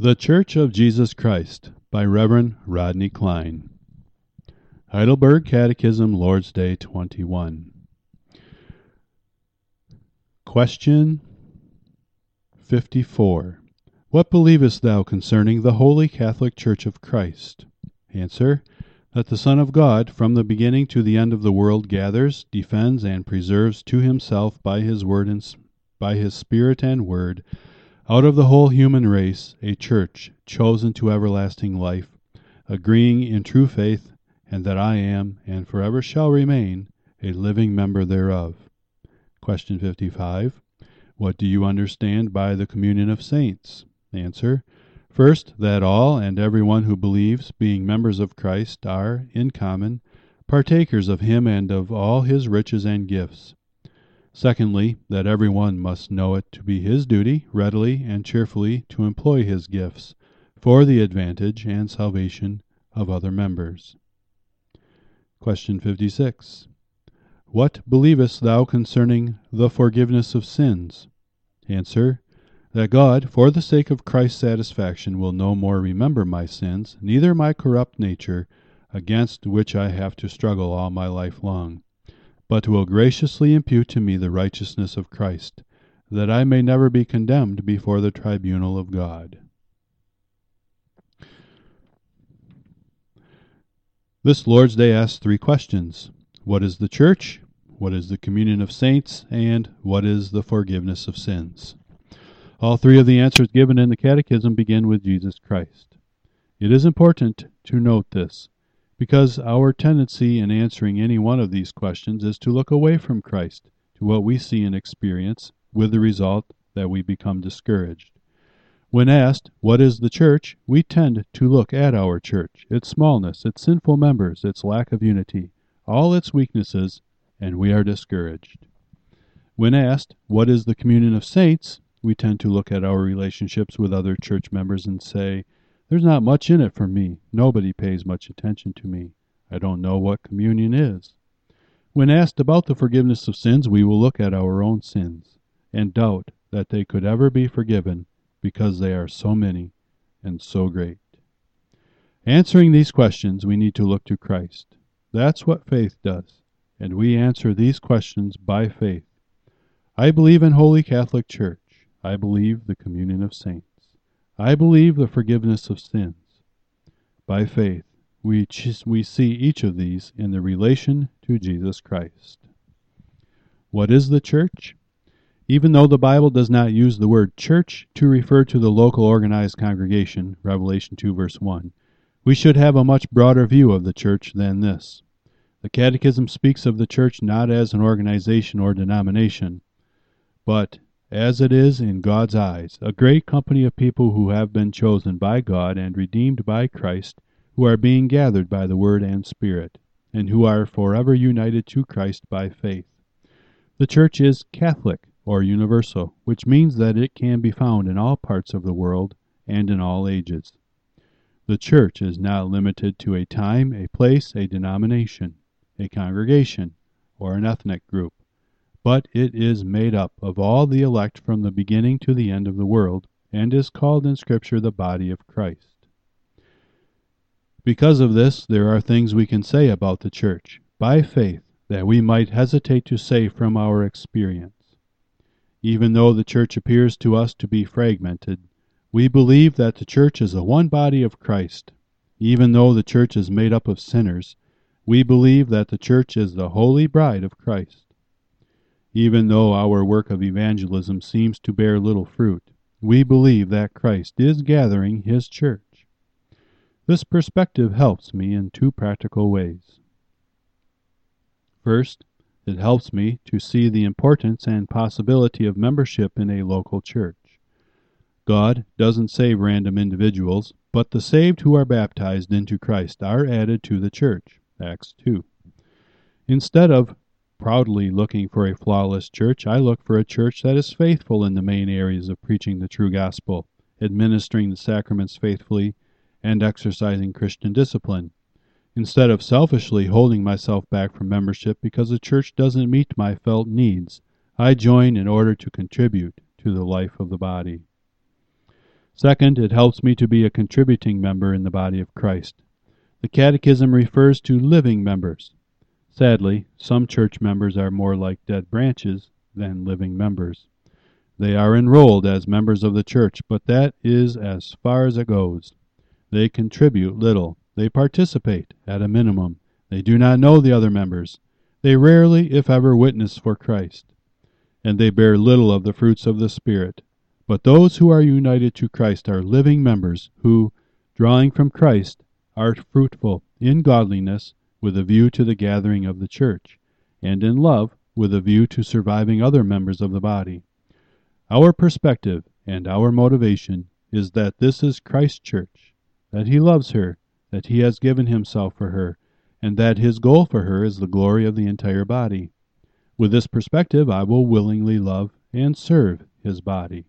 The Church of Jesus Christ by Reverend Rodney Klein. Heidelberg Catechism, Lord's Day 21. Question 54. What believest thou concerning the Holy Catholic Church of Christ? Answer: that the Son of God, from the beginning to the end of the world, gathers, defends, and preserves to himself by his word and by his Spirit and word, out of the whole human race, a church chosen to everlasting life, agreeing in true faith, and that I am, and forever shall remain, a living member thereof. Question 55. What do you understand by the communion of saints? Answer: first, that all and every one who believes, being members of Christ, are, in common, partakers of him and of all his riches and gifts. Secondly, that every one must know it to be his duty, readily and cheerfully, to employ his gifts for the advantage and salvation of other members. Question 56. What believest thou concerning the forgiveness of sins? Answer: that God, for the sake of Christ's satisfaction, will no more remember my sins, neither my corrupt nature, against which I have to struggle all my life long, but will graciously impute to me the righteousness of Christ, that I may never be condemned before the tribunal of God. This Lord's Day asks three questions. What is the Church? What is the communion of saints? And what is the forgiveness of sins? All three of the answers given in the Catechism begin with Jesus Christ. It is important to note this, because our tendency in answering any one of these questions is to look away from Christ to what we see and experience, with the result that we become discouraged. When asked, what is the Church, we tend to look at our Church, its smallness, its sinful members, its lack of unity, all its weaknesses, and we are discouraged. When asked, what is the communion of saints, we tend to look at our relationships with other church members and say, there's not much in it for me. Nobody pays much attention to me. I don't know what communion is. When asked about the forgiveness of sins, we will look at our own sins and doubt that they could ever be forgiven because they are so many and so great. Answering these questions, we need to look to Christ. That's what faith does, and we answer these questions by faith. I believe in Holy Catholic Church. I believe the communion of saints. I believe the forgiveness of sins. By faith, we see each of these in the relation to Jesus Christ. What is the Church? Even though the Bible does not use the word church to refer to the local organized congregation, Revelation 2 verse 1, we should have a much broader view of the Church than this. The Catechism speaks of the Church not as an organization or denomination, but as it is in God's eyes, a great company of people who have been chosen by God and redeemed by Christ, who are being gathered by the Word and Spirit, and who are forever united to Christ by faith. The Church is Catholic, or universal, which means that it can be found in all parts of the world and in all ages. The Church is not limited to a time, a place, a denomination, a congregation, or an ethnic group, but it is made up of all the elect from the beginning to the end of the world, and is called in Scripture the body of Christ. Because of this, there are things we can say about the Church, by faith, that we might hesitate to say from our experience. Even though the Church appears to us to be fragmented, we believe that the Church is the one body of Christ. Even though the Church is made up of sinners, we believe that the Church is the holy bride of Christ. Even though our work of evangelism seems to bear little fruit, we believe that Christ is gathering his Church. This perspective helps me in two practical ways. First, it helps me to see the importance and possibility of membership in a local church. God doesn't save random individuals, but the saved who are baptized into Christ are added to the church. Acts 2. Instead of proudly looking for a flawless church, I look for a church that is faithful in the main areas of preaching the true gospel, administering the sacraments faithfully, and exercising Christian discipline. Instead of selfishly holding myself back from membership because the church doesn't meet my felt needs, I join in order to contribute to the life of the body. Second, it helps me to be a contributing member in the body of Christ. The Catechism refers to living members. Sadly, some church members are more like dead branches than living members. They are enrolled as members of the church, but that is as far as it goes. They contribute little. They participate at a minimum. They do not know the other members. They rarely, if ever, witness for Christ. And they bear little of the fruits of the Spirit. But those who are united to Christ are living members who, drawing from Christ, are fruitful in godliness with a view to the gathering of the church, and in love with a view to surviving other members of the body. Our perspective and our motivation is that this is Christ's church, that he loves her, that he has given himself for her, and that his goal for her is the glory of the entire body. With this perspective, I will willingly love and serve his body.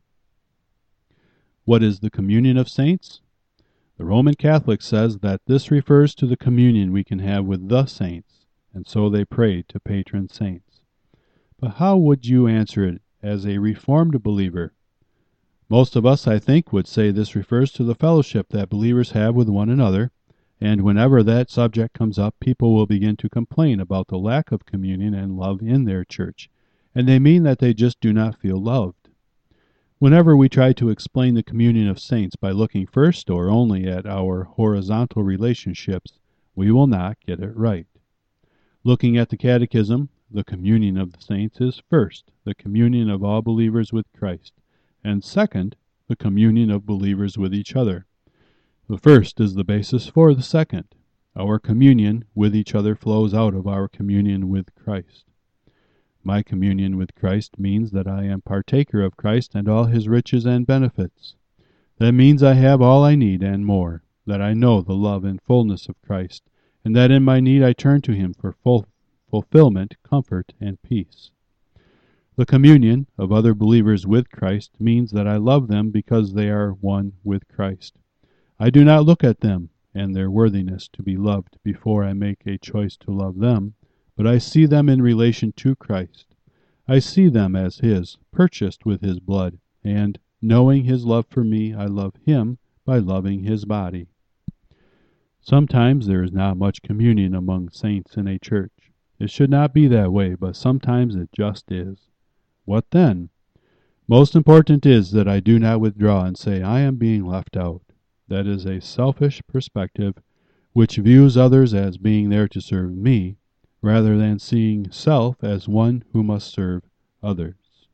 What is the communion of saints? The Roman Catholic says that this refers to the communion we can have with the saints, and so they pray to patron saints. But how would you answer it as a Reformed believer? Most of us, I think, would say this refers to the fellowship that believers have with one another, and whenever that subject comes up, people will begin to complain about the lack of communion and love in their church, and they mean that they just do not feel loved. Whenever we try to explain the communion of saints by looking first or only at our horizontal relationships, we will not get it right. Looking at the Catechism, the communion of the saints is first, the communion of all believers with Christ, and second, the communion of believers with each other. The first is the basis for the second. Our communion with each other flows out of our communion with Christ. My communion with Christ means that I am partaker of Christ and all his riches and benefits. That means I have all I need and more, that I know the love and fullness of Christ, and that in my need I turn to him for fulfillment, comfort, and peace. The communion of other believers with Christ means that I love them because they are one with Christ. I do not look at them and their worthiness to be loved before I make a choice to love them, but I see them in relation to Christ. I see them as his, purchased with his blood, and, knowing his love for me, I love him by loving his body. Sometimes there is not much communion among saints in a church. It should not be that way, but sometimes it just is. What then? Most important is that I do not withdraw and say, I am being left out. That is a selfish perspective which views others as being there to serve me, rather than seeing self as one who must serve others.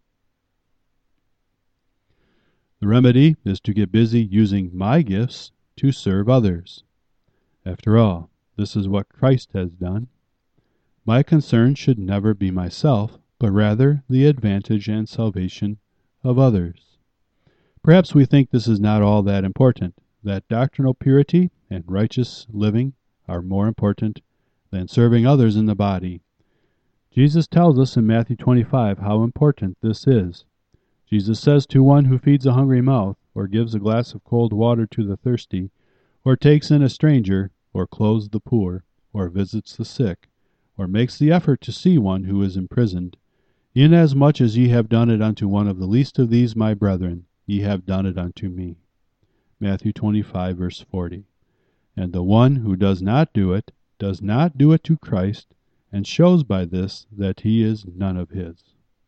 The remedy is to get busy using my gifts to serve others. After all, this is what Christ has done. My concern should never be myself, but rather the advantage and salvation of others. Perhaps we think this is not all that important, that doctrinal purity and righteous living are more important than serving others in the body. Jesus tells us in Matthew 25 how important this is. Jesus says to one who feeds a hungry mouth, or gives a glass of cold water to the thirsty, or takes in a stranger, or clothes the poor, or visits the sick, or makes the effort to see one who is imprisoned, inasmuch as ye have done it unto one of the least of these my brethren, ye have done it unto me. Matthew 25, verse 40. And the one who does not do it to Christ, and shows by this that he is none of his.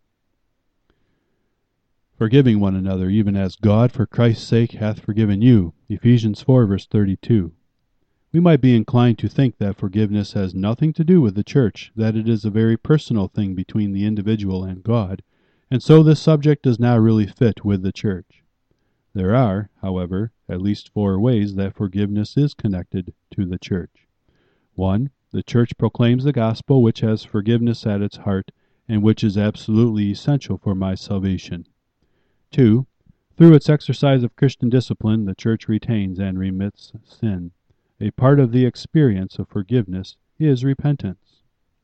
Forgiving one another, even as God for Christ's sake hath forgiven you. Ephesians 4, verse 32. We might be inclined to think that forgiveness has nothing to do with the church, that it is a very personal thing between the individual and God, and so this subject does not really fit with the church. There are, however, at least 4 ways that forgiveness is connected to the church. 1. The church proclaims the gospel, which has forgiveness at its heart, and which is absolutely essential for my salvation. 2. Through its exercise of Christian discipline, the church retains and remits sin. A part of the experience of forgiveness is repentance.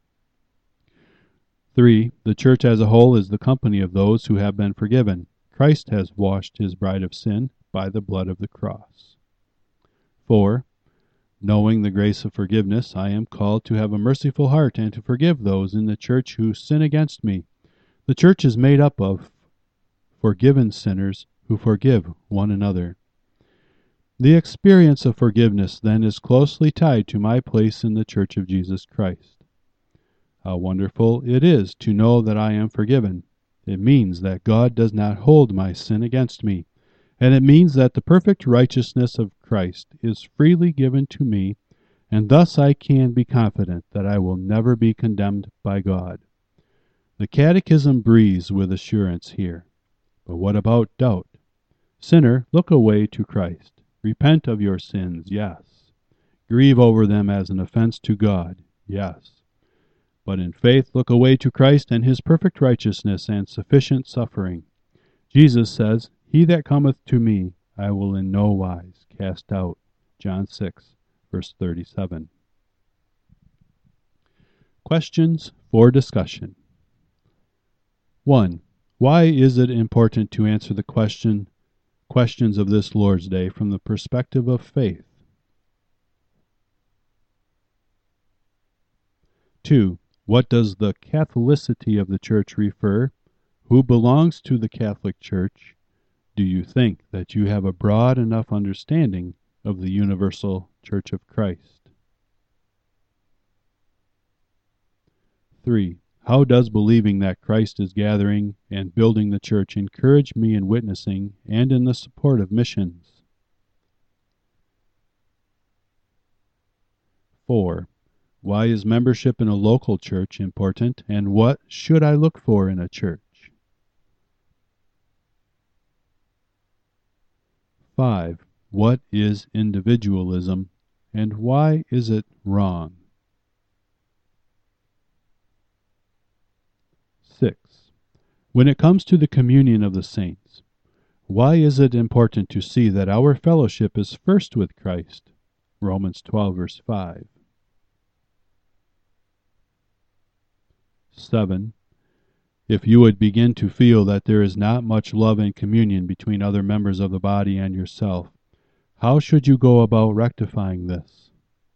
3. The church as a whole is the company of those who have been forgiven. Christ has washed his bride of sin by the blood of the cross. 4. Knowing the grace of forgiveness, I am called to have a merciful heart and to forgive those in the church who sin against me. The church is made up of forgiven sinners who forgive one another. The experience of forgiveness, then, is closely tied to my place in the Church of Jesus Christ. How wonderful it is to know that I am forgiven. It means that God does not hold my sin against me, and it means that the perfect righteousness of Christ is freely given to me, and thus I can be confident that I will never be condemned by God. The Catechism breathes with assurance here. But what about doubt? Sinner, look away to Christ. Repent of your sins, yes. Grieve over them as an offense to God, yes. But in faith look away to Christ and his perfect righteousness and sufficient suffering. Jesus says, "He that cometh to me, I will in no wise cast out." John 6, verse 37. Questions for discussion. 1. Why is it important to answer the questions of this Lord's Day from the perspective of faith? 2. What does the Catholicity of the Church refer? Who belongs to the Catholic Church? Do you think that you have a broad enough understanding of the universal Church of Christ? 3. How does believing that Christ is gathering and building the church encourage me in witnessing and in the support of missions? 4. Why is membership in a local church important, and what should I look for in a church? 5. What is individualism, and why is it wrong? 6. When it comes to the communion of the saints, why is it important to see that our fellowship is first with Christ? Romans 12, verse 5. 7. If you would begin to feel that there is not much love and communion between other members of the body and yourself, how should you go about rectifying this?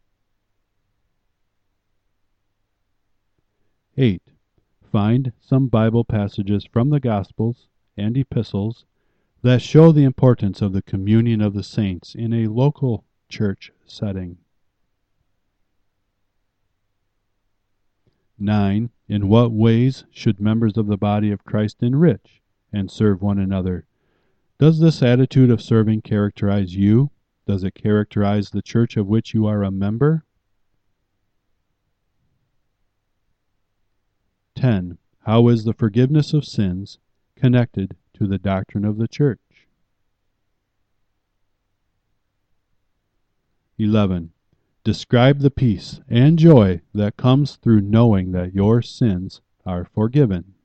8. Find some Bible passages from the Gospels and epistles that show the importance of the communion of the saints in a local church setting. 9. In what ways should members of the body of Christ enrich and serve one another? Does this attitude of serving characterize you? Does it characterize the church of which you are a member? 10. How is the forgiveness of sins connected to the doctrine of the church? 11. Describe the peace and joy that comes through knowing that your sins are forgiven.